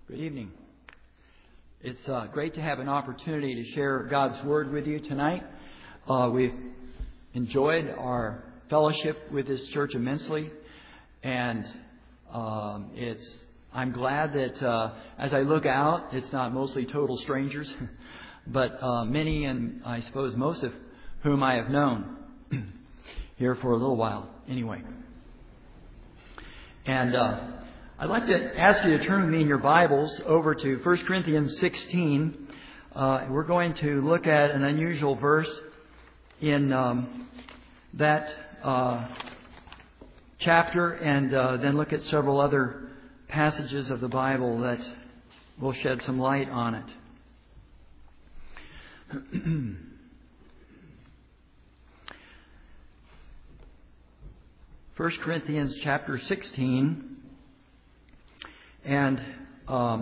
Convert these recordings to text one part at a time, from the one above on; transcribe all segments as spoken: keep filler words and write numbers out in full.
Good evening. It's uh, great to have an opportunity to share God's Word with you tonight. Uh, we've enjoyed our fellowship with this church immensely, and um, it's. I'm glad that uh, as I look out, it's not mostly total strangers, but uh, many, and I suppose most of whom I have known here for a little while. Anyway, and. Uh, I'd like to ask you to turn with me in your Bibles over to First Corinthians sixteen. Uh, we're going to look at an unusual verse in um, that uh, chapter and uh, then look at several other passages of the Bible that will shed some light on it. First Corinthians chapter sixteen. And um,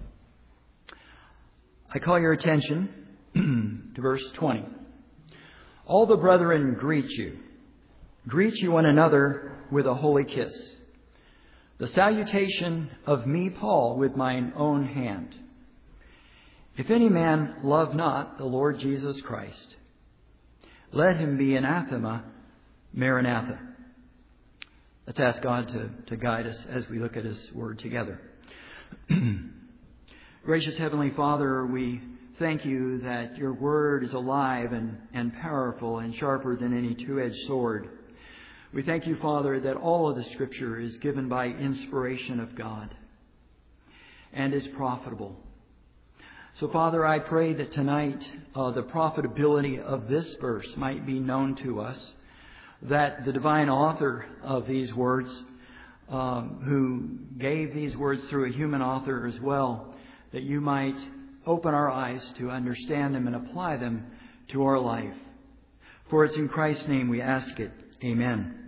I call your attention to verse twenty. All the brethren greet you. Greet you one another with a holy kiss. The salutation of me, Paul, with mine own hand. If any man love not the Lord Jesus Christ, let him be anathema, Maranatha. Let's ask God to, to guide us as we look at His Word together. Gracious Heavenly Father, we thank you that your Word is alive and, and powerful and sharper than any two-edged sword. We thank you, Father, that all of the Scripture is given by inspiration of God and is profitable. So, Father, I pray that tonight uh, the profitability of this verse might be known to us, that the divine author of these words, um, who gave these words through a human author as well, that you might open our eyes to understand them and apply them to our life. For it's in Christ's name we ask it. Amen.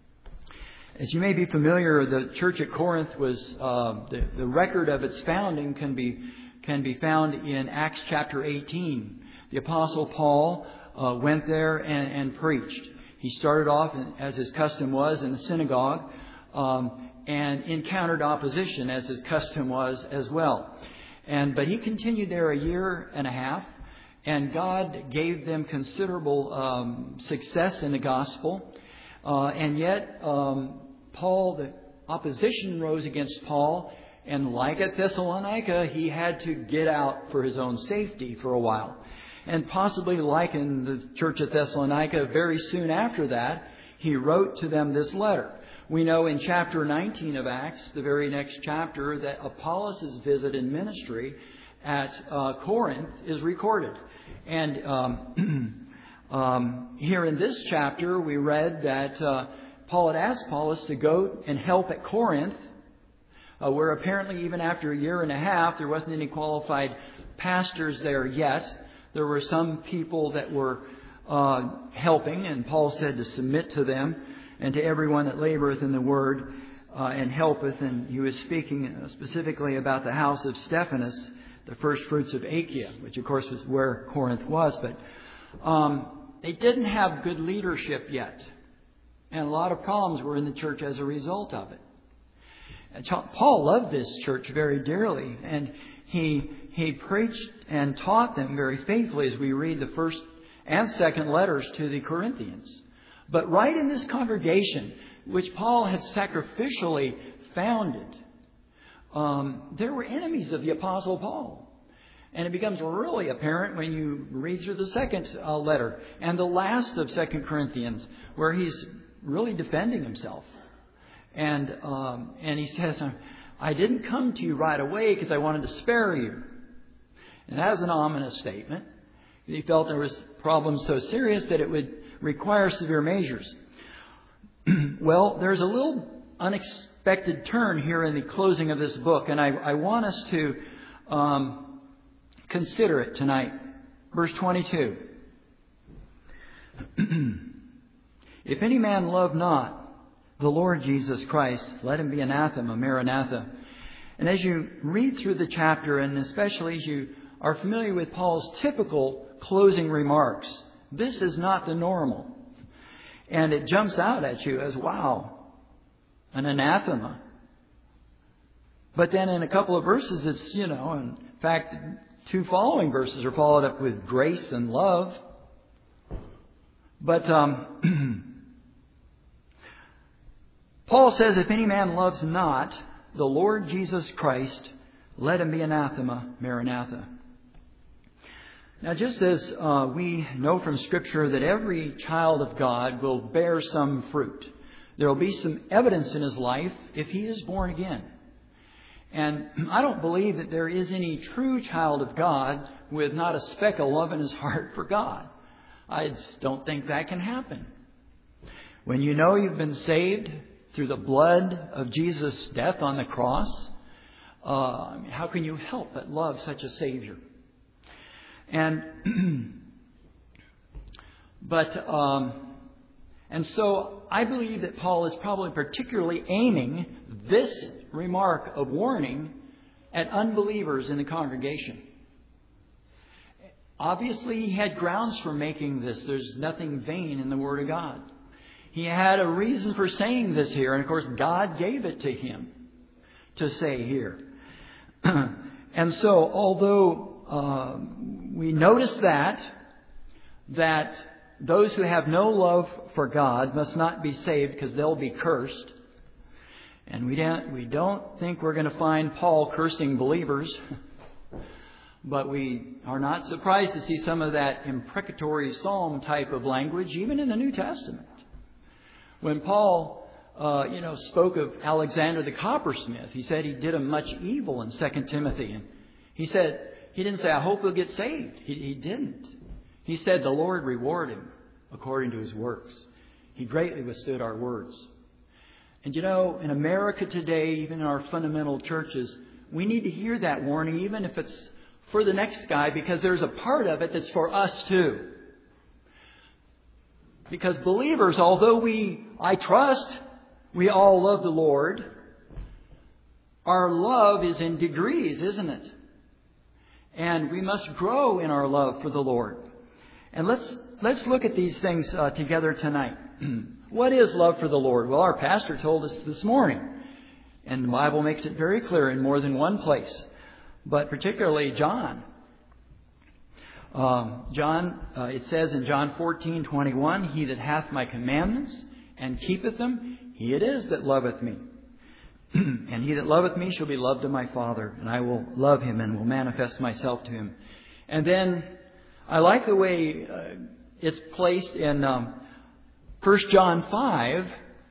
As you may be familiar, the church at Corinth was, uh, the, the record of its founding can be, can be found in Acts chapter eighteen. The Apostle Paul uh, went there and, and preached. He started off, as his custom was, in the synagogue um, and encountered opposition, as his custom was as well. And but he continued there a year and a half, and God gave them considerable um, success in the gospel. Uh, and yet, um, Paul, the opposition rose against Paul, and like at Thessalonica, he had to get out for his own safety for a while. And possibly like in the church at Thessalonica, very soon after that, he wrote to them this letter. We know in chapter nineteen of Acts, the very next chapter, that Apollos' visit in ministry at uh, Corinth is recorded. And um, um, here in this chapter, we read that uh, Paul had asked Apollos to go and help at Corinth, uh, where apparently even after a year and a half, there wasn't any qualified pastors there yet. There were some people that were uh, helping, and Paul said to submit to them and to everyone that laboreth in the word uh, and helpeth. And he was speaking specifically about the house of Stephanas, the first fruits of Achaia, which of course was where Corinth was. But um, they didn't have good leadership yet, and a lot of problems were in the church as a result of it. And Paul loved this church very dearly, and he he preached and taught them very faithfully as we read the first and second letters to the Corinthians. But right in this congregation, which Paul had sacrificially founded, um, there were enemies of the Apostle Paul. And it becomes really apparent when you read through the second uh, letter and the last of Second Corinthians, where he's really defending himself. And um, and he says, I didn't come to you right away because I wanted to spare you. And that was an ominous statement. He felt there was problems so serious that it would require severe measures. Well, there's a little unexpected turn here in the closing of this book, and I, I want us to um, consider it tonight. Verse twenty-two. If any man love not the Lord Jesus Christ, let him be anathema, Maranatha. And as you read through the chapter, and especially as you are familiar with Paul's typical closing remarks, this is not the normal. And it jumps out at you as, wow, an anathema. But then in a couple of verses, it's, you know, in fact, two following verses are followed up with grace and love. But um, Paul says, if any man loves not the Lord Jesus Christ, let him be anathema, Maranatha. Now, just as uh, we know from Scripture that every child of God will bear some fruit, there will be some evidence in his life if he is born again. And I don't believe that there is any true child of God with not a speck of love in his heart for God. I just don't think that can happen. When you know you've been saved through the blood of Jesus' death on the cross, uh, how can you help but love such a Savior? And, but, um, and so I believe that Paul is probably particularly aiming this remark of warning at unbelievers in the congregation. Obviously, he had grounds for making this. There's nothing vain in the Word of God. He had a reason for saying this here, and of course, God gave it to him to say here. And so, although uh, we notice that, that those who have no love for God must not be saved because they'll be cursed. And we don't, we don't think we're going to find Paul cursing believers. But we are not surprised to see some of that imprecatory psalm type of language, even in the New Testament. When Paul, uh, you know, spoke of Alexander the coppersmith, he said he did him much evil in Second Timothy. And he said, he didn't say, I hope he'll get saved. He, he didn't. He said, the Lord reward him according to his works. He greatly withstood our words. And you know, in America today, even in our fundamental churches, we need to hear that warning, even if it's for the next guy, because there's a part of it that's for us too. Because believers, although we, I trust, we all love the Lord, our love is in degrees, isn't it? And we must grow in our love for the Lord. And let's let's look at these things uh, together tonight. What is love for the Lord? Well, our pastor told us this morning, and the Bible makes it very clear in more than one place, but particularly John. Um, John, uh, it says in John fourteen twenty-one, he that hath my commandments and keepeth them, he it is that loveth me. And he that loveth me shall be loved of my Father, and I will love him and will manifest myself to him. And then I like the way uh, it's placed in um, First John five,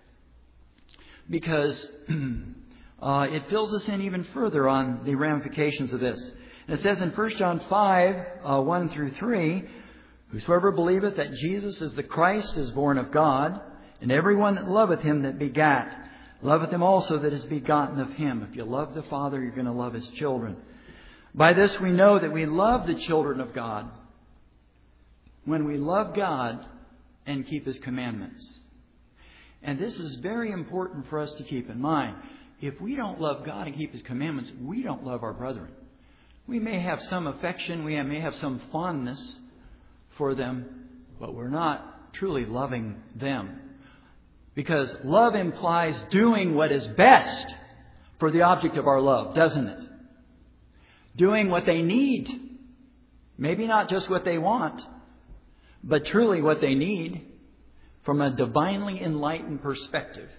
because uh, it fills us in even further on the ramifications of this. And it says in First John five, uh, one through three, whosoever believeth that Jesus is the Christ is born of God, and everyone that loveth him that begat, loveth him also that is begotten of him. If you love the Father, you're going to love his children. By this we know that we love the children of God, when we love God and keep his commandments. And this is very important for us to keep in mind. If we don't love God and keep his commandments, we don't love our brethren. We may have some affection, we may have some fondness for them, but we're not truly loving them. Because love implies doing what is best for the object of our love, doesn't it? Doing what they need. Maybe not just what they want, but truly what they need from a divinely enlightened perspective.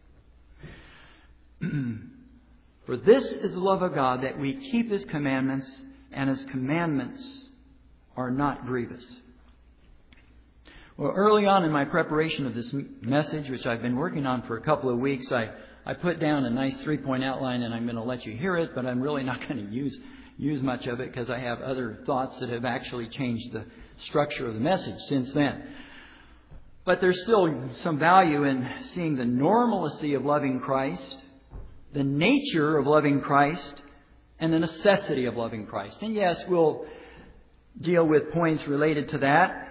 For this is the love of God, that we keep his commandments, and his commandments are not grievous. Well, early on in my preparation of this message, which I've been working on for a couple of weeks, I, I put down a nice three-point outline, and I'm going to let you hear it, but I'm really not going to use use much of it because I have other thoughts that have actually changed the structure of the message since then. But there's still some value in seeing the normalcy of loving Christ, the nature of loving Christ, and the necessity of loving Christ. And yes, we'll deal with points related to that.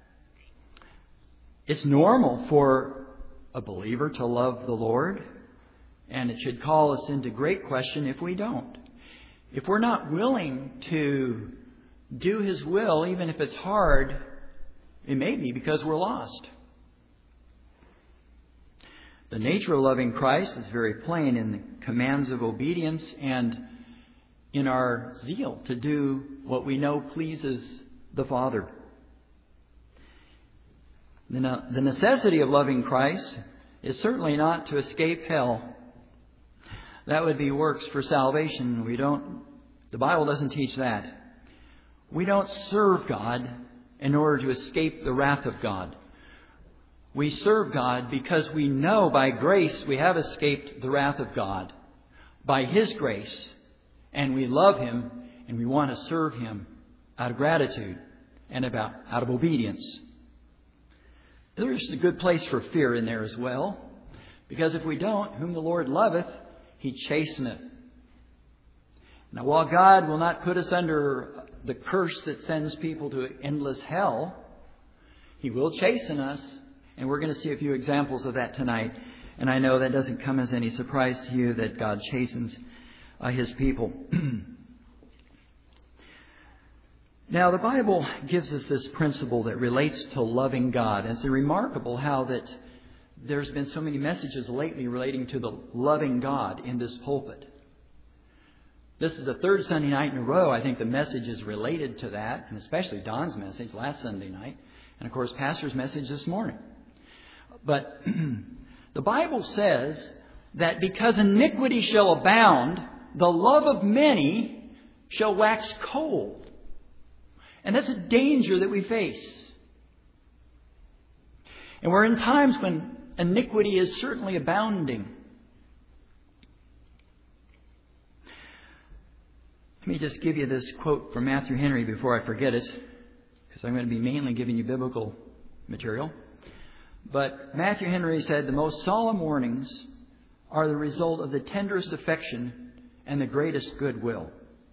It's normal for a believer to love the Lord, and it should call us into great question if we don't. If we're not willing to do his will, even if it's hard, it may be because we're lost. The nature of loving Christ is very plain in the commands of obedience and in our zeal to do what we know pleases the Father. The necessity of loving Christ is certainly not to escape hell. That would be works for salvation. We don't, the Bible doesn't teach that. We don't serve God in order to escape the wrath of God. We serve God because we know by grace we have escaped the wrath of God by His grace, and we love Him and we want to serve Him out of gratitude and about out of obedience. There's a good place for fear in there as well, because if we don't, whom the Lord loveth, He chasteneth. Now, while God will not put us under the curse that sends people to endless hell, He will chasten us, and we're going to see a few examples of that tonight. And I know that doesn't come as any surprise to you that God chastens uh, His people. Now, the Bible gives us this principle that relates to loving God. It's remarkable how that there's been so many messages lately relating to the loving God in this pulpit. This is the third Sunday night in a row. I think the message is related to that, and especially Don's message last Sunday night, and of course Pastor's message this morning. But the Bible says that because iniquity shall abound, the love of many shall wax cold. And that's a danger that we face. And we're in times when iniquity is certainly abounding. Let me just give you this quote from Matthew Henry before I forget it, because I'm going to be mainly giving you biblical material. But Matthew Henry said, "The most solemn warnings are the result of the tenderest affection and the greatest goodwill.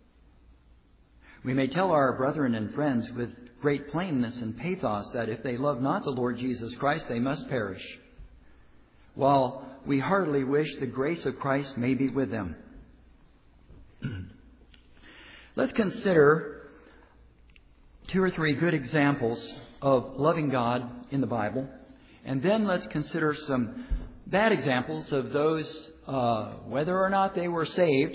We may tell our brethren and friends with great plainness and pathos that if they love not the Lord Jesus Christ, they must perish, while we heartily wish the grace of Christ may be with them." Let's consider two or three good examples of loving God in the Bible, and then let's consider some bad examples of those, uh, whether or not they were saved,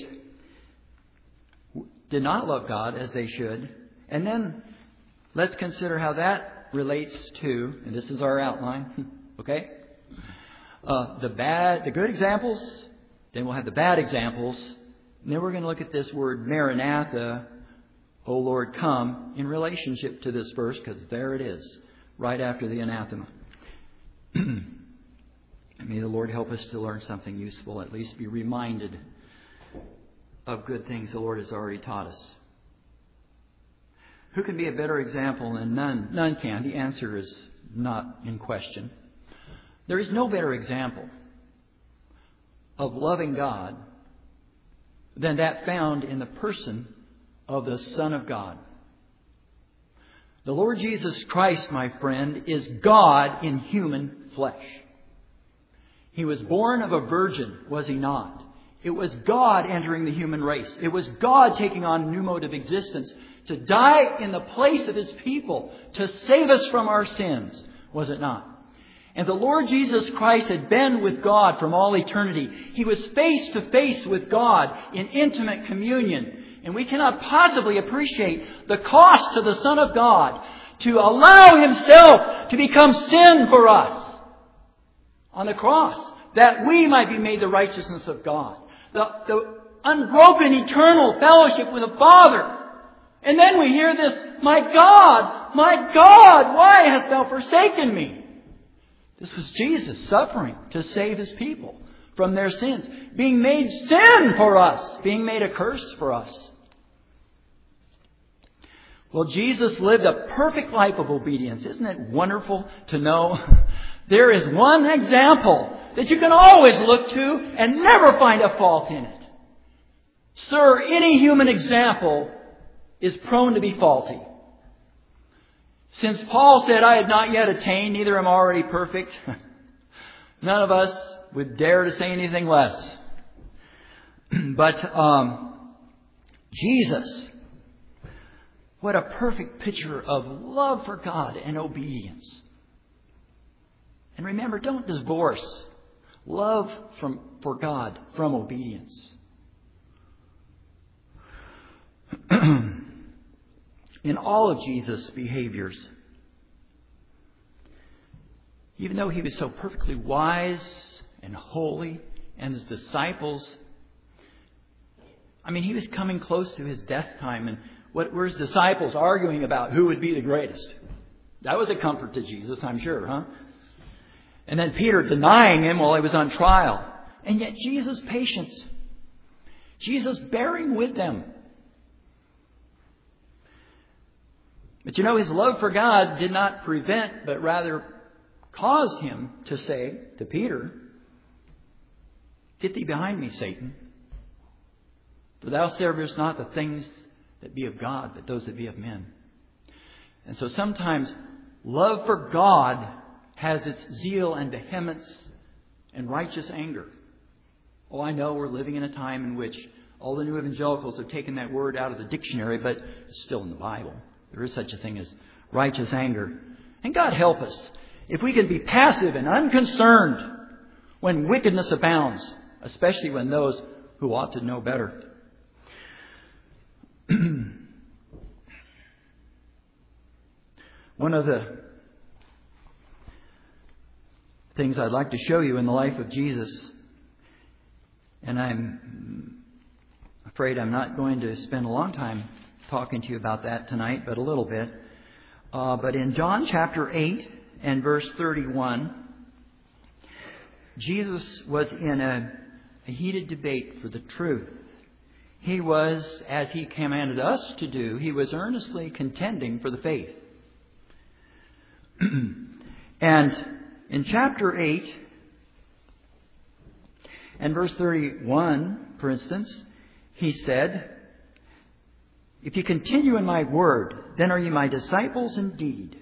did not love God as they should. And then let's consider how that relates to, and this is our outline, okay? Uh, the bad, the good examples, then we'll have the bad examples, and then we're going to look at this word Maranatha, O Lord, come, in relationship to this verse, because there it is, right after the anathema. May the Lord help us to learn something useful, at least be reminded of good things the Lord has already taught us. Who can be a better example than none? None can. The answer is not in question. There is no better example of loving God than that found in the person of the Son of God. The Lord Jesus Christ, my friend, is God in human flesh. He was born of a virgin, was He not? It was God entering the human race. It was God taking on a new mode of existence to die in the place of His people, to save us from our sins, was it not? And the Lord Jesus Christ had been with God from all eternity. He was face to face with God in intimate communion. And we cannot possibly appreciate the cost to the Son of God to allow Himself to become sin for us on the cross, that we might be made the righteousness of God. The, the unbroken eternal fellowship with the Father. And then we hear this, "My God, my God, why hast Thou forsaken me?" This was Jesus suffering to save His people from their sins. Being made sin for us. Being made a curse for us. Well, Jesus lived a perfect life of obedience. Isn't it wonderful to know there is one example that you can always look to and never find a fault in it? Sir, any human example is prone to be faulty. Since Paul said, "I had not yet attained, neither am I already perfect," none of us would dare to say anything less. But um, Jesus, what a perfect picture of love for God and obedience. And remember, don't divorce Love from for God from obedience. In all of Jesus' behaviors, even though he was so perfectly wise and holy, and his disciples, I mean, he was coming close to his death time, and what were his disciples arguing about who would be the greatest? That was a comfort to Jesus, I'm sure, huh? And then Peter denying him while he was on trial. And yet Jesus' patience, Jesus bearing with them. But you know, his love for God did not prevent, but rather caused him to say to Peter, "Get thee behind me, Satan. For thou servest not the things that be of God, but those that be of men." And so sometimes love for God has its zeal and vehemence and righteous anger. Oh, I know we're living in a time in which all the new evangelicals have taken that word out of the dictionary, but it's still in the Bible. There is such a thing as righteous anger. And God help us if we can be passive and unconcerned when wickedness abounds, especially when those who ought to know better. One of the things I'd like to show you in the life of Jesus, and I'm afraid I'm not going to spend a long time talking to you about that tonight, but a little bit. Uh, but in John chapter eight and verse thirty-one, Jesus was in a, a heated debate for the truth. He was, as he commanded us to do, he was earnestly contending for the faith. And in chapter eight and verse thirty-one, for instance, he said, "If you continue in my word, then are you my disciples indeed.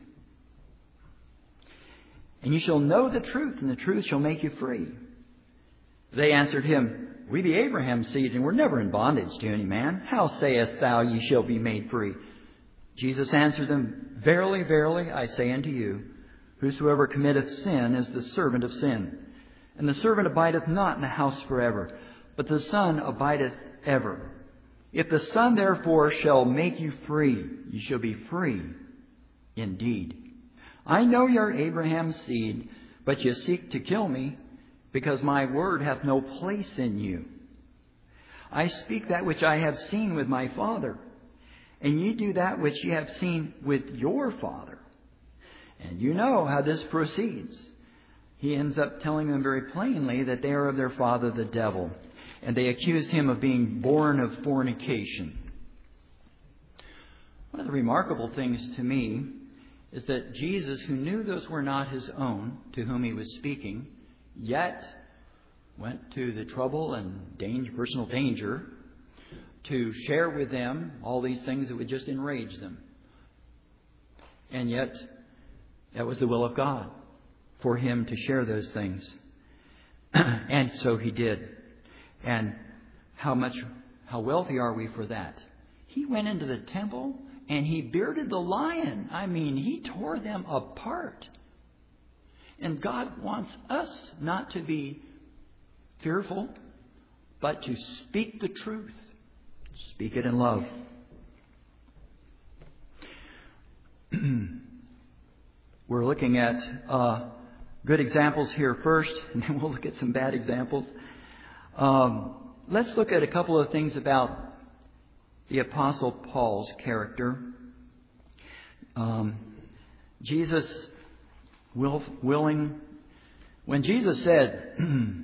And you shall know the truth, and the truth shall make you free." They answered him, "We be Abraham's seed, and we're never in bondage to any man. How sayest thou, ye shall be made free?" Jesus answered them, "Verily, verily, I say unto you, whosoever committeth sin is the servant of sin. And the servant abideth not in the house forever, but the Son abideth ever. If the Son therefore shall make you free, you shall be free indeed. I know ye are Abraham's seed, but ye seek to kill me, because my word hath no place in you. I speak that which I have seen with my Father, and ye do that which ye have seen with your father. And you know how this proceeds." He ends up telling them very plainly that they are of their father the devil, and they accused him of being born of fornication. One of the remarkable things to me is that Jesus, who knew those were not his own to whom he was speaking, yet went to the trouble and danger, personal danger to share with them all these things that would just enrage them. And yet, that was the will of God for him to share those things. And so he did. And how much, how wealthy are we for that? He went into the temple and he bearded the lion. I mean, he tore them apart. And God wants us not to be fearful, but to speak the truth. Speak it in love. We're looking at uh, good examples here first, and then we'll look at some bad examples. Um, let's look at a couple of things about the Apostle Paul's character. Um, Jesus will, willing, when Jesus said,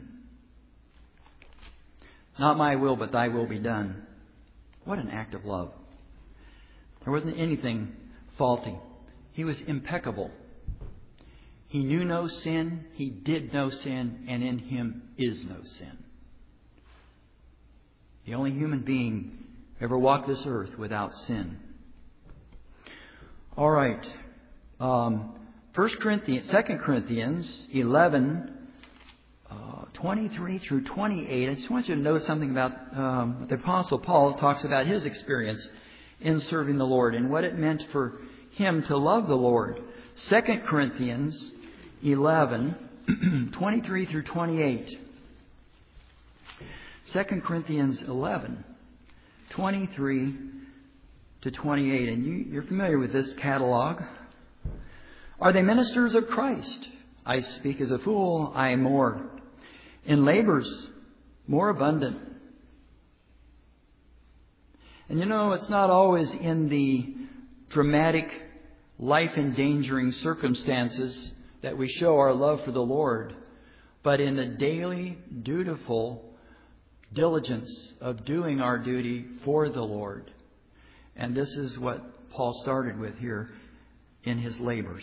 "Not my will, but thy will be done," what an act of love. There wasn't anything faulty. He was impeccable. He knew no sin, he did no sin, and in him is no sin. The only human being ever walked this earth without sin. All right. Um, First Corinthians, Second Corinthians eleven, uh, twenty-three through twenty-eight. I just want you to know something about um, the Apostle Paul talks about his experience in serving the Lord and what it meant for him to love the Lord. Second Corinthians eleven, twenty-three through twenty-eight. Second Corinthians eleven, twenty-three to twenty-eight. And you, you're familiar with this catalog. Are they ministers of Christ? I speak as a fool, I more. In labors, more abundant. And you know, it's not always in the dramatic, life-endangering circumstances that we show our love for the Lord, but in the daily, dutiful diligence of doing our duty for the Lord. And this is what Paul started with here in his labors.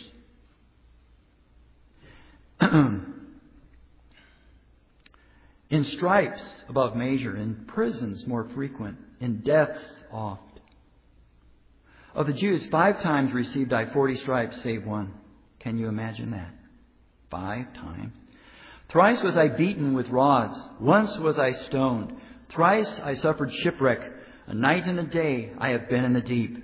In stripes above measure, in prisons more frequent, in deaths oft. Of the Jews, five times received I forty stripes, save one. Can you imagine that? Five times. Thrice was I beaten with rods. Once was I stoned. Thrice I suffered shipwreck. A night and a day I have been in the deep.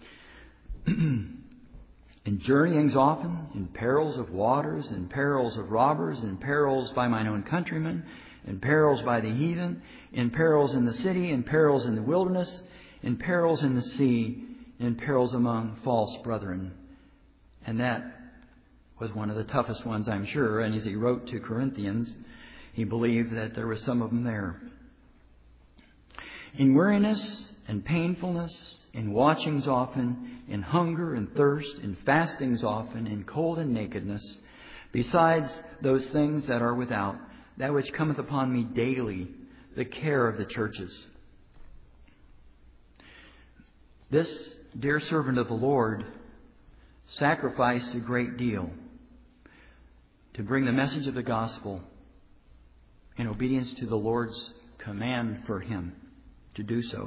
In journeyings often, in perils of waters, in perils of robbers, in perils by mine own countrymen, in perils by the heathen, in perils in the city, in perils in the wilderness, in perils in the sea, in perils among false brethren. And that was one of the toughest ones, I'm sure. And as he wrote to Corinthians, he believed that there were some of them there. In weariness and painfulness, in watchings often, in hunger and thirst, in fastings often, in cold and nakedness, besides those things that are without, that which cometh upon me daily, the care of the churches. This dear servant of the Lord sacrificed a great deal to bring the message of the gospel in obedience to the Lord's command for him to do so.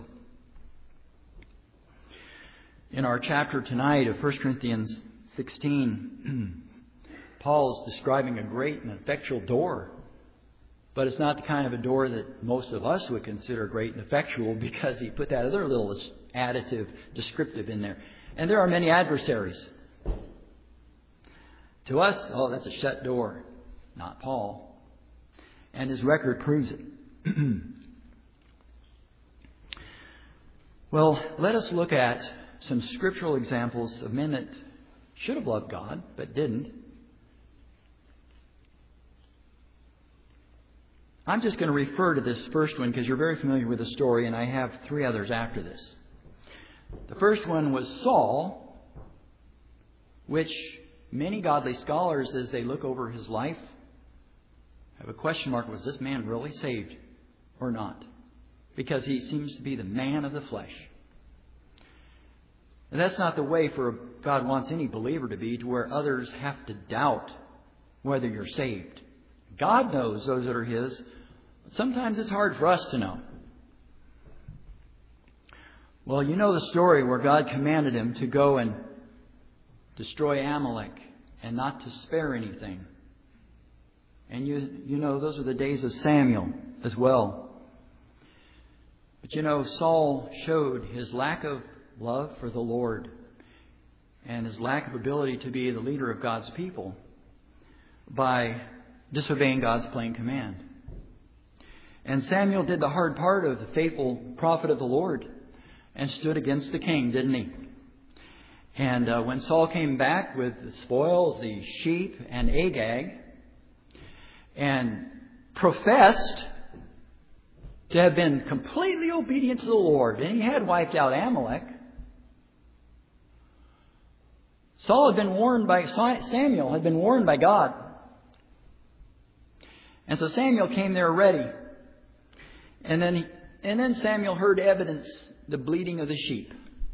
In our chapter tonight of First Corinthians sixteen, Paul's describing a great and effectual door. But it's not the kind of a door that most of us would consider great and effectual, because he put that other little additive, descriptive in there. And there are many adversaries. To us, oh, that's a shut door. Not Paul. And his record proves it. Well, let us look at some scriptural examples of men that should have loved God, but didn't. I'm just going to refer to this first one because you're very familiar with the story, and I have three others after this. The first one was Saul, which many godly scholars, as they look over his life, have a question mark. Was this man really saved or not? Because he seems to be the man of the flesh. And that's not the way for God wants any believer to be, to where others have to doubt whether you're saved. God knows those that are His. Sometimes it's hard for us to know. Well, you know the story where God commanded him to go and destroy Amalek and not to spare anything. And you, you know, those are the days of Samuel as well. But you know, Saul showed his lack of love for the Lord and his lack of ability to be the leader of God's people by disobeying God's plain command. And Samuel did the hard part of the faithful prophet of the Lord and stood against the king, didn't he? And uh, when Saul came back with the spoils, the sheep and Agag, and professed to have been completely obedient to the Lord, and he had wiped out Amalek, Saul had been warned by Samuel, had been warned by God. And so Samuel came there ready. And then, he, and then Samuel heard evidence, the bleating of the sheep.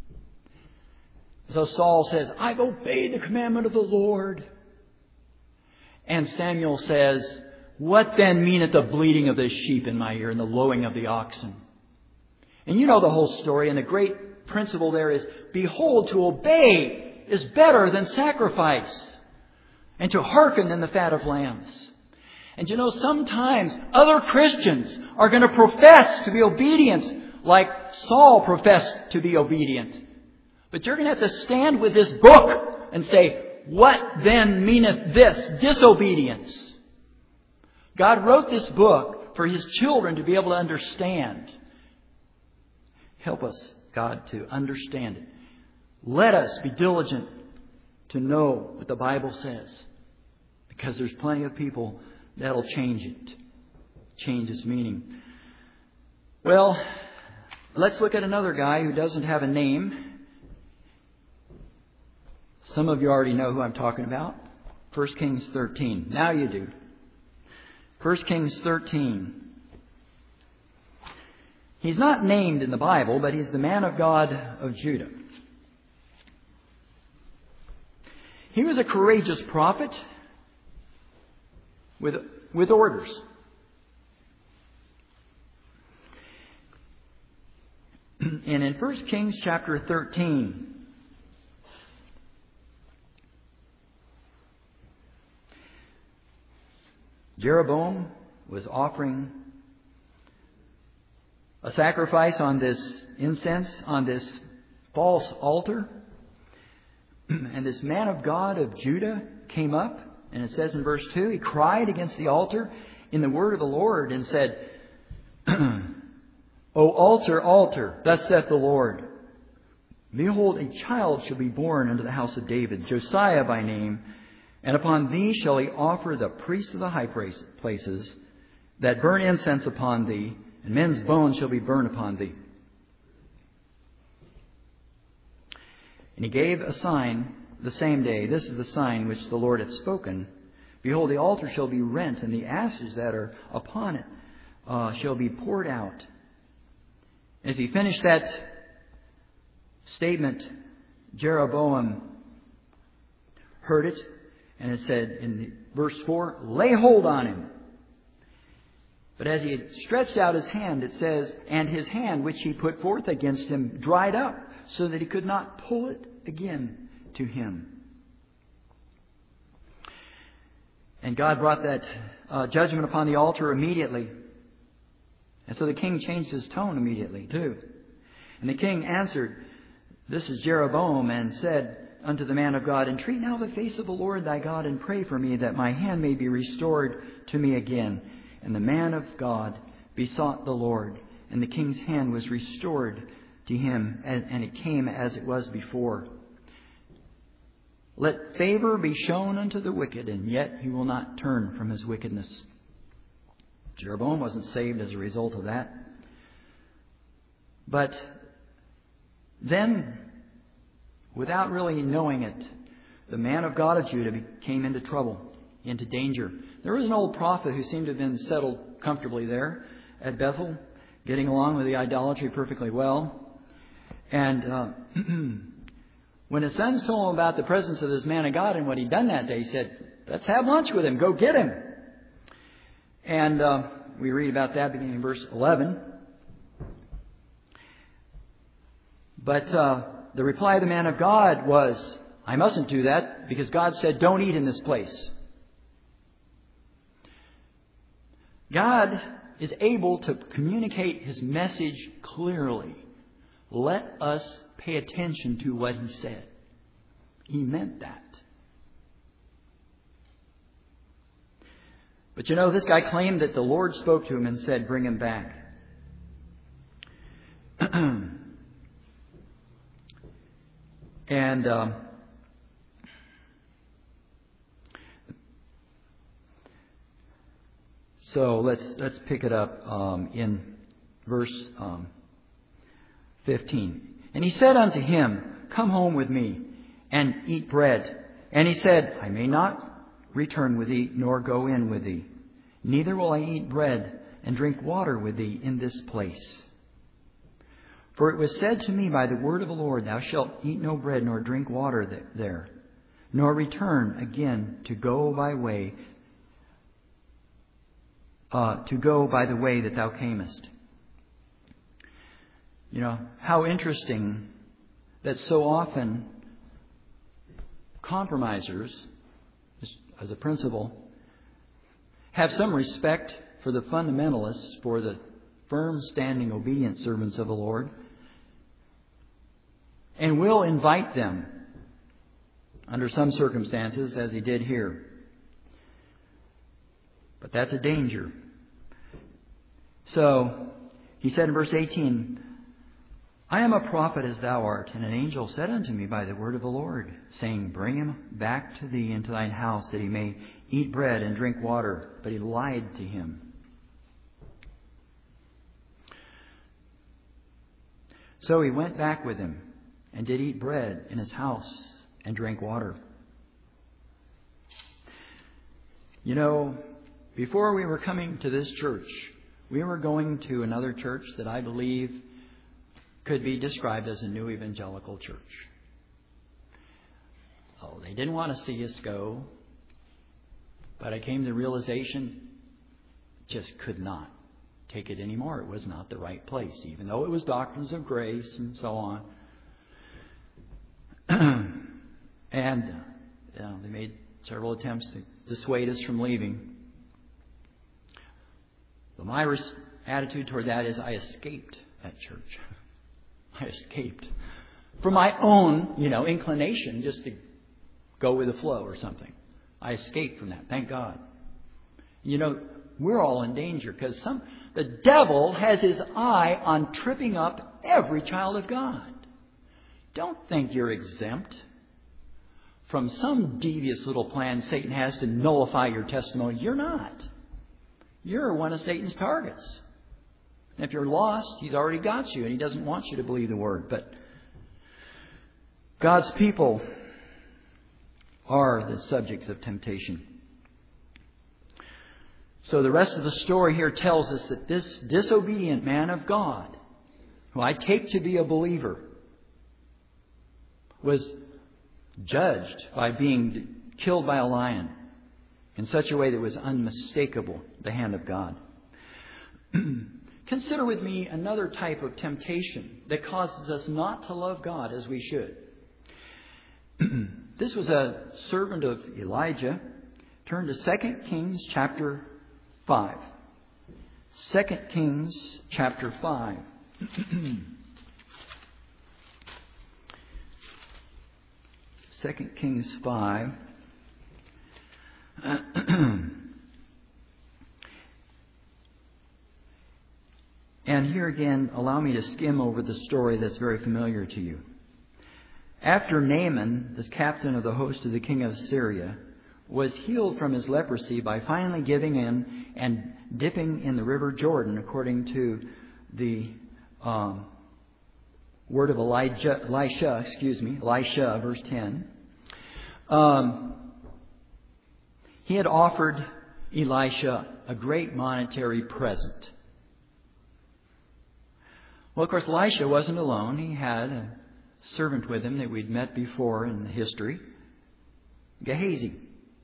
So Saul says, I've obeyed the commandment of the Lord. And Samuel says, what then meaneth the bleating of the sheep in my ear and the lowing of the oxen? And you know the whole story. And the great principle there is, behold, to obey is better than sacrifice, and to hearken than the fat of lambs. And you know, sometimes other Christians are going to profess to be obedient like Saul professed to be obedient. But you're going to have to stand with this book and say, what then meaneth this disobedience? God wrote this book for His children to be able to understand. Help us, God, to understand it. Let us be diligent to know what the Bible says. Because there's plenty of people that'll change it. Change its meaning. Well, let's look at another guy who doesn't have a name. Some of you already know who I'm talking about. First Kings thirteen. Now you do. First Kings thirteen. He's not named in the Bible, but he's the man of God of Judah. He was a courageous prophet with, with orders. And in First Kings chapter thirteen, Jeroboam was offering a sacrifice on this incense, on this false altar. And this man of God of Judah came up, and it says in verse two, he cried against the altar in the word of the Lord and said, O altar, altar, thus saith the Lord, behold, a child shall be born unto the house of David, Josiah by name, and upon thee shall he offer the priests of the high places that burn incense upon thee, and men's bones shall be burned upon thee. And he gave a sign the same day. This is the sign which the Lord hath spoken. Behold, the altar shall be rent, and the ashes that are upon it uh, shall be poured out. As he finished that statement, Jeroboam heard it, and it said in verse four, lay hold on him. But as he had stretched out his hand, it says, and his hand which he put forth against him dried up, so that he could not pull it again to him. And God brought that uh, judgment upon the altar immediately. And so the king changed his tone immediately too. And the king answered, this is Jeroboam, and said unto the man of God, entreat now the face of the Lord thy God, and pray for me, that my hand may be restored to me again. And the man of God besought the Lord, and the king's hand was restored to him, and it came as it was before. Let favor be shown unto the wicked, and yet he will not turn from his wickedness. Jeroboam wasn't saved as a result of that. But then, without really knowing it, the man of God of Judah came into trouble, into danger. There was an old prophet who seemed to have been settled comfortably there at Bethel, getting along with the idolatry perfectly well. And uh, when his sons told him about the presence of this man of God and what he'd done that day, he said, let's have lunch with him. Go get him. And uh, we read about that beginning in verse eleven. But uh, the reply of the man of God was, I mustn't do that, because God said, don't eat in this place. God is able to communicate His message clearly. Let us pay attention to what He said. He meant that. But you know, this guy claimed that the Lord spoke to him and said, bring him back. and um, so let's let's pick it up um, in verse um, fifteen. And he said unto him, come home with me and eat bread. And he said, I may not return with thee, nor go in with thee. Neither will I eat bread and drink water with thee in this place. For it was said to me by the word of the Lord, thou shalt eat no bread nor drink water there, nor return again to go by way, uh, to go by the way that thou camest. You know, how interesting that so often compromisers, as a principle, have some respect for the fundamentalists, for the firm, standing, obedient servants of the Lord, and will invite them under some circumstances, as he did here. But that's a danger. So, he said in verse eighteen, I am a prophet as thou art, and an angel said unto me by the word of the Lord, saying, bring him back to thee into thine house, that he may eat bread and drink water. But he lied to him. So he went back with him, and did eat bread in his house, and drank water. You know, before we were coming to this church, we were going to another church that I believe could be described as a new evangelical church. Oh, they didn't want to see us go, but I came to the realization, just could not take it anymore. It was not the right place, even though it was doctrines of grace and so on. And you know, they made several attempts to dissuade us from leaving. But my res- attitude toward that is I escaped that church. I escaped from my own, you know, inclination just to go with the flow or something. I escaped from that. Thank God. You know, we're all in danger because some the devil has his eye on tripping up every child of God. Don't think you're exempt from some devious little plan Satan has to nullify your testimony. You're not. You're one of Satan's targets. And if you're lost, he's already got you, and he doesn't want you to believe the word. But God's people are the subjects of temptation. So the rest of the story here tells us that this disobedient man of God, who I take to be a believer, was judged by being killed by a lion in such a way that was unmistakable, the hand of God. Consider with me another type of temptation that causes us not to love God as we should. This was a servant of Elijah. Turn to Second Kings chapter five. Second Kings chapter five. Second Kings five. And here again, allow me to skim over the story that's very familiar to you. After Naaman, this captain of the host of the king of Syria, was healed from his leprosy by finally giving in and dipping in the river Jordan, according to the um, word of Elijah, Elisha, excuse me, Elisha, verse ten. Um, he had offered Elisha a great monetary present. Well, of course, Elisha wasn't alone. He had a servant with him that we'd met before in the history, Gehazi.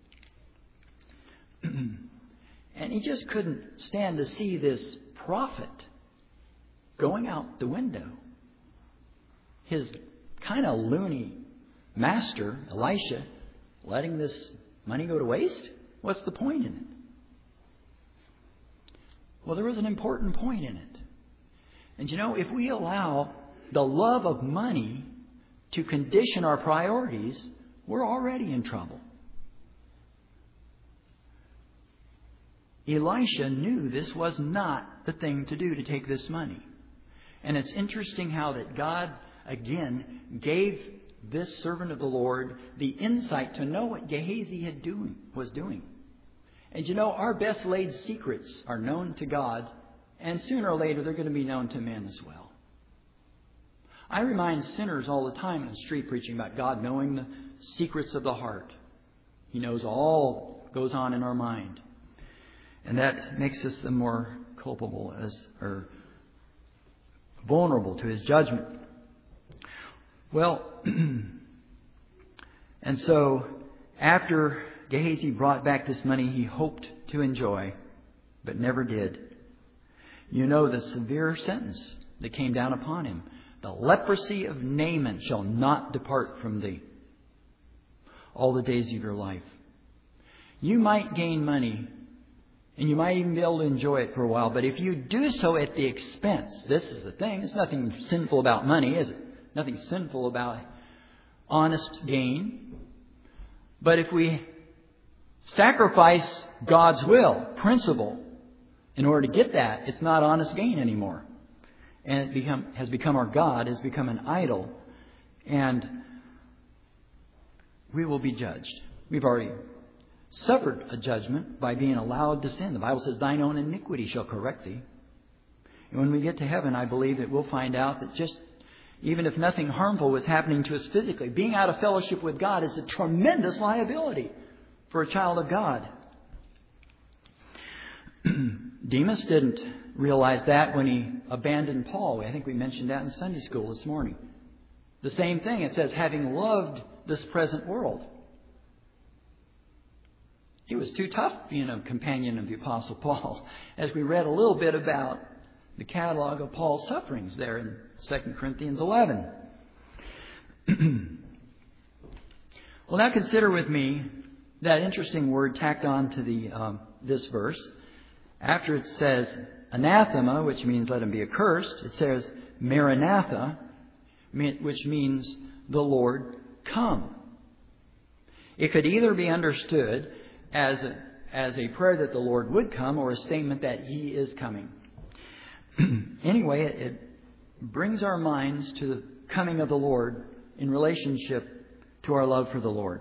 And he just couldn't stand to see this prophet going out the window. His kind of loony master, Elisha, letting this money go to waste? What's the point in it? Well, there was an important point in it. And you know, if we allow the love of money to condition our priorities, we're already in trouble. Elisha knew this was not the thing to do, to take this money. And it's interesting how that God, again, gave this servant of the Lord the insight to know what Gehazi had doing, was doing. And you know, our best laid secrets are known to God, and sooner or later they're going to be known to men as well. I remind sinners all the time in the street preaching about God knowing the secrets of the heart. He knows all that goes on in our mind. And that makes us the more culpable as or vulnerable to His judgment. Well, and so after Gehazi brought back this money he hoped to enjoy, but never did. You know the severe sentence that came down upon him. The leprosy of Naaman shall not depart from thee all the days of your life. You might gain money, and you might even be able to enjoy it for a while, but if you do so at the expense, this is the thing, there's nothing sinful about money, is it? Nothing sinful about honest gain. But if we sacrifice God's will, principle. In order to get that, it's not honest gain anymore. And it become, has become our God, has become an idol. And we will be judged. We've already suffered a judgment by being allowed to sin. The Bible says, thine own iniquity shall correct thee. And when we get to heaven, I believe that we'll find out that just, even if nothing harmful was happening to us physically, being out of fellowship with God is a tremendous liability for a child of God. Demas didn't realize that when he abandoned Paul. I think we mentioned that in Sunday school this morning. The same thing. It says, having loved this present world. He was too tough being a companion of the Apostle Paul, as we read a little bit about the catalog of Paul's sufferings there in Second Corinthians eleven. Well, now consider with me that interesting word tacked on to the um, this verse. After it says anathema, which means let him be accursed, it says Maranatha, which means the Lord come. It could either be understood as a, as a prayer that the Lord would come, or a statement that He is coming. Anyway, it, it brings our minds to the coming of the Lord in relationship to our love for the Lord.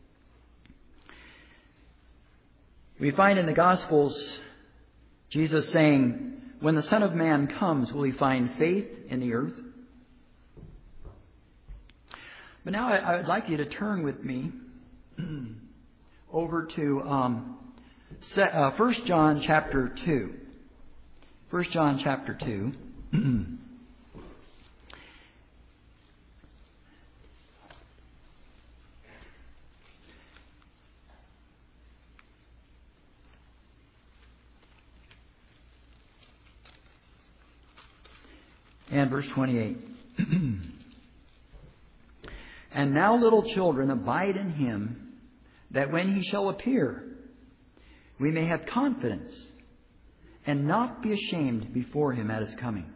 We find in the Gospels Jesus saying, when the Son of Man comes, will He find faith in the earth? But now I, I would like you to turn with me over to um, uh, First John chapter two. First John chapter two. And verse twenty-eight. And now, little children, abide in Him, that when He shall appear, we may have confidence and not be ashamed before Him at His coming.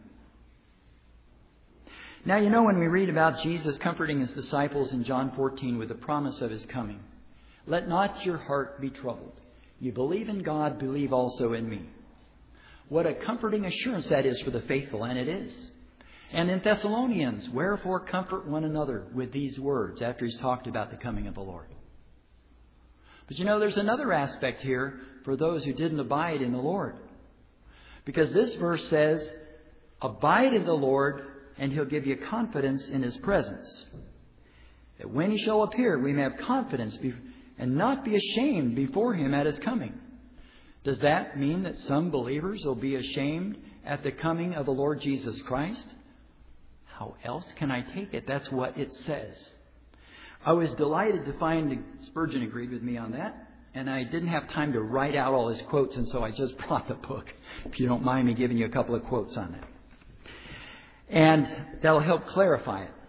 Now, you know, when we read about Jesus comforting His disciples in John fourteen with the promise of His coming, let not your heart be troubled. You believe in God, believe also in me. What a comforting assurance that is for the faithful, and it is. And in Thessalonians, wherefore comfort one another with these words, after he's talked about the coming of the Lord. But you know, there's another aspect here for those who didn't abide in the Lord. Because this verse says, abide in the Lord, and He'll give you confidence in His presence. That when He shall appear, we may have confidence and not be ashamed before Him at His coming. Does that mean that some believers will be ashamed at the coming of the Lord Jesus Christ? How else can I take it? That's what it says. I was delighted to find Spurgeon agreed with me on that. And I didn't have time to write out all his quotes, and so I just brought the book. If you don't mind me giving you a couple of quotes on that. And that'll help clarify it.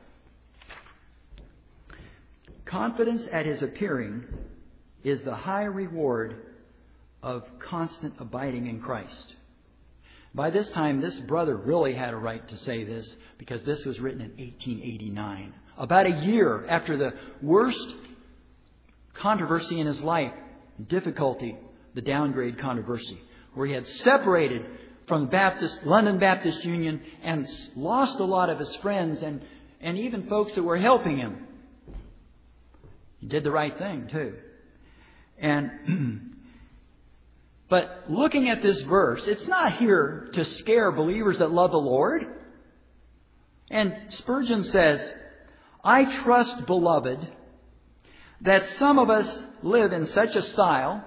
Confidence at His appearing is the high reward of constant abiding in Christ. By this time, this brother really had a right to say this, because this was written in eighteen eighty-nine. About a year after the worst controversy in his life, difficulty, the downgrade controversy, where he had separated from the Baptist, London Baptist Union and lost a lot of his friends and, and even folks that were helping him. He did the right thing, too. And but looking at this verse, it's not here to scare believers that love the Lord. And Spurgeon says, I trust, beloved, that some of us live in such a style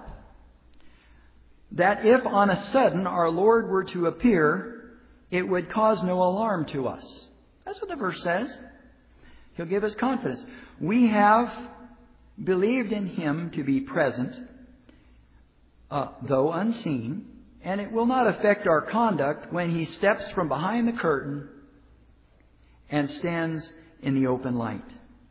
that if on a sudden our Lord were to appear, it would cause no alarm to us. That's what the verse says. He'll give us confidence. We have believed in Him to be present, Uh, though unseen, and it will not affect our conduct when He steps from behind the curtain and stands in the open light.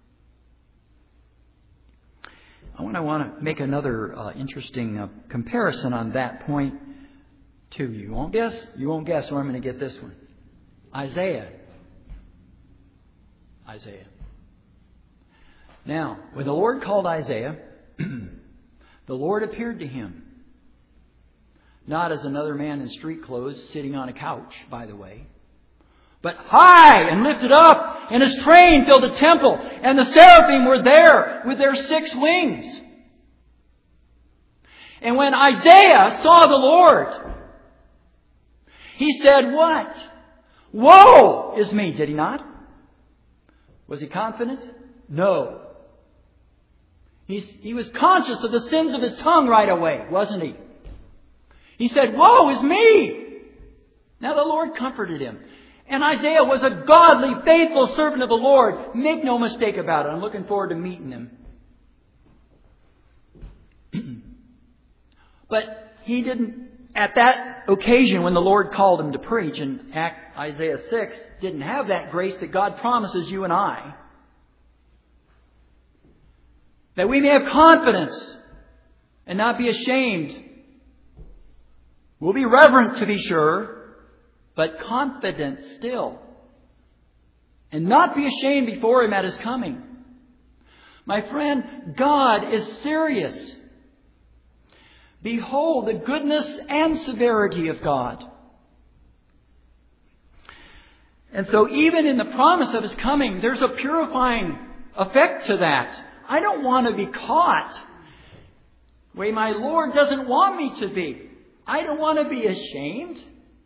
I want to want to make another uh, interesting uh, comparison on that point too. You won't guess. You won't guess where I'm going to get this one. Isaiah. Isaiah. Now, when the Lord called Isaiah, The Lord appeared to him. Not as another man in street clothes sitting on a couch, by the way. But high and lifted up, and His train filled the temple, and the seraphim were there with their six wings. And when Isaiah saw the Lord, he said, what? Woe is me, did he not? Was he confident? No. He's, he was conscious of the sins of his tongue right away, wasn't he? He said, woe is me! Now the Lord comforted him. And Isaiah was a godly, faithful servant of the Lord. Make no mistake about it. I'm looking forward to meeting him. But he didn't, at that occasion when the Lord called him to preach in Isaiah six, didn't have that grace that God promises you and I. That we may have confidence and not be ashamed. We'll be reverent to be sure, but confident still. And not be ashamed before Him at His coming. My friend, God is serious. Behold the goodness and severity of God. And so even in the promise of His coming, there's a purifying effect to that. I don't want to be caught the way my Lord doesn't want me to be. I don't want to be ashamed.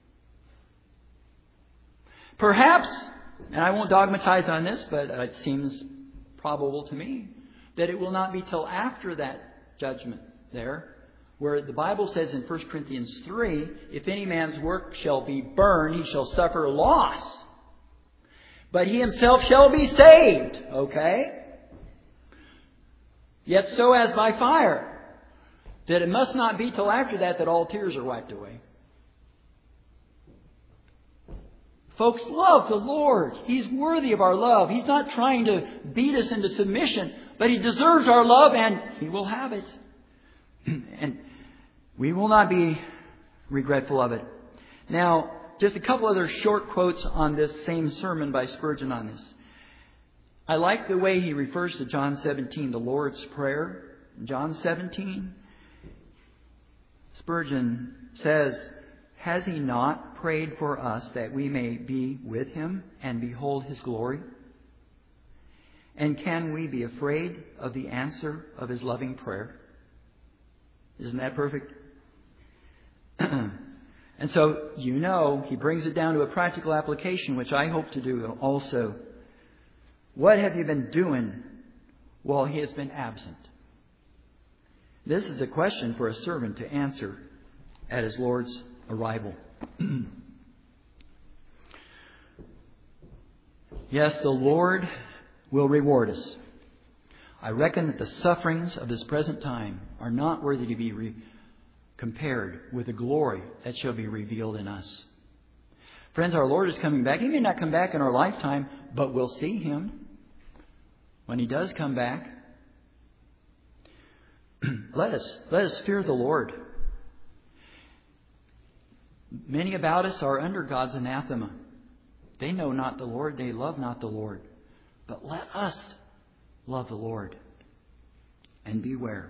Perhaps, and I won't dogmatize on this, but it seems probable to me, that it will not be till after that judgment there, where the Bible says in First Corinthians three, if any man's work shall be burned, he shall suffer loss. But he himself shall be saved. Okay? Yet so as by fire. That it must not be till after that that all tears are wiped away. Folks, love the Lord. He's worthy of our love. He's not trying to beat us into submission, but He deserves our love and He will have it. And we will not be regretful of it. Now, just a couple other short quotes on this same sermon by Spurgeon on this. I like the way he refers to John seventeen, the Lord's Prayer. John seventeen, Spurgeon says, has He not prayed for us that we may be with Him and behold His glory? And can we be afraid of the answer of His loving prayer? Isn't that perfect? And so, you know, he brings it down to a practical application, which I hope to do also. What have you been doing while He has been absent? This is a question for a servant to answer at his Lord's arrival. Yes, the Lord will reward us. I reckon that the sufferings of this present time are not worthy to be re- compared with the glory that shall be revealed in us. Friends, our Lord is coming back. He may not come back in our lifetime, but we'll see Him when He does come back. Let us, let us fear the Lord. Many about us are under God's anathema. They know not the Lord, they love not the Lord. But let us love the Lord and beware.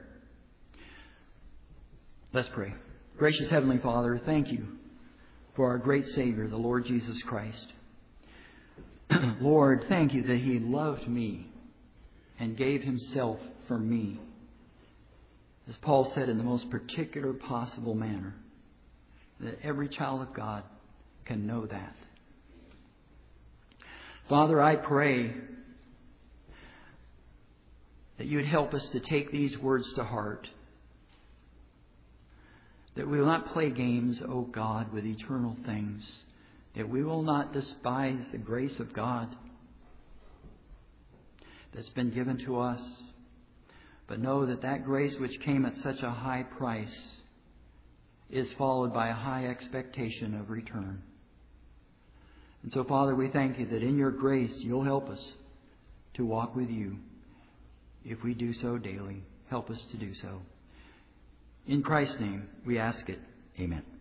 Let's pray. Gracious Heavenly Father, thank You for our great Savior, the Lord Jesus Christ. Lord, thank You that He loved me and gave Himself for me. As Paul said, in the most particular possible manner, that every child of God can know that. Father, I pray that You would help us to take these words to heart. That we will not play games, O God, with eternal things. That we will not despise the grace of God that's been given to us. But know that that grace which came at such a high price is followed by a high expectation of return. And so, Father, we thank You that in Your grace You'll help us to walk with You. If we do so daily, help us to do so. In Christ's name we ask it. Amen.